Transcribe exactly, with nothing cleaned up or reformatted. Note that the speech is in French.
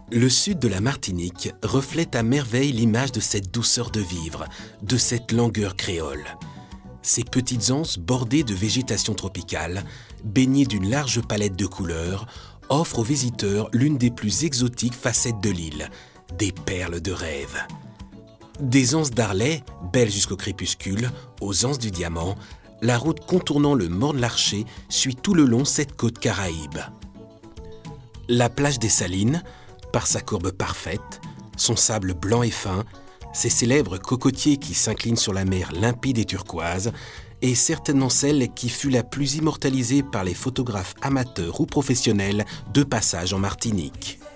Le sud de la Martinique reflète à merveille l'image de cette douceur de vivre, de cette langueur créole. Ces petites anses bordées de végétation tropicale, baignées d'une large palette de couleurs, offrent aux visiteurs l'une des plus exotiques facettes de l'île, des perles de rêve. Des anses d'Arlet, belles jusqu'au crépuscule, aux anses du Diamant, la route contournant le Morne-l'Archer suit tout le long cette côte caraïbe. La plage des Salines, par sa courbe parfaite, son sable blanc et fin, ses célèbres cocotiers qui s'inclinent sur la mer limpide et turquoise, est certainement celle qui fut la plus immortalisée par les photographes amateurs ou professionnels de passage en Martinique.